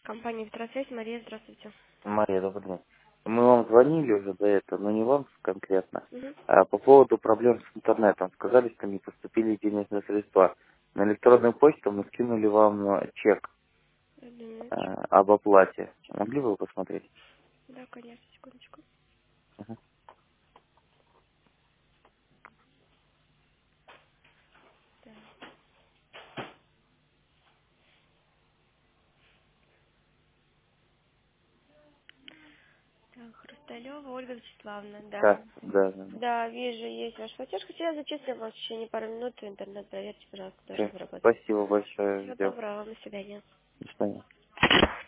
Компания «Петросвязь», Мария, здравствуйте. Мария, добрый день. Мы вам звонили уже до этого, но не вам конкретно. Угу. А по поводу проблем с интернетом. Сказали, что не поступили денежные средства. На электронную почту мы скинули вам чек Одну минуточку. об оплате. Могли бы вы посмотреть? Да, конечно, секундочку. Мгм. Так, Хрусталева Ольга Вячеславовна, да. Да, да, да. Да, вижу, есть ваш платеж. Сейчас зачислим вас в течение пары минут в интернет. Проверьте, пожалуйста, должен Всё. заработать. Спасибо большое. Всего Ждем. доброго, до свидания. До свидания.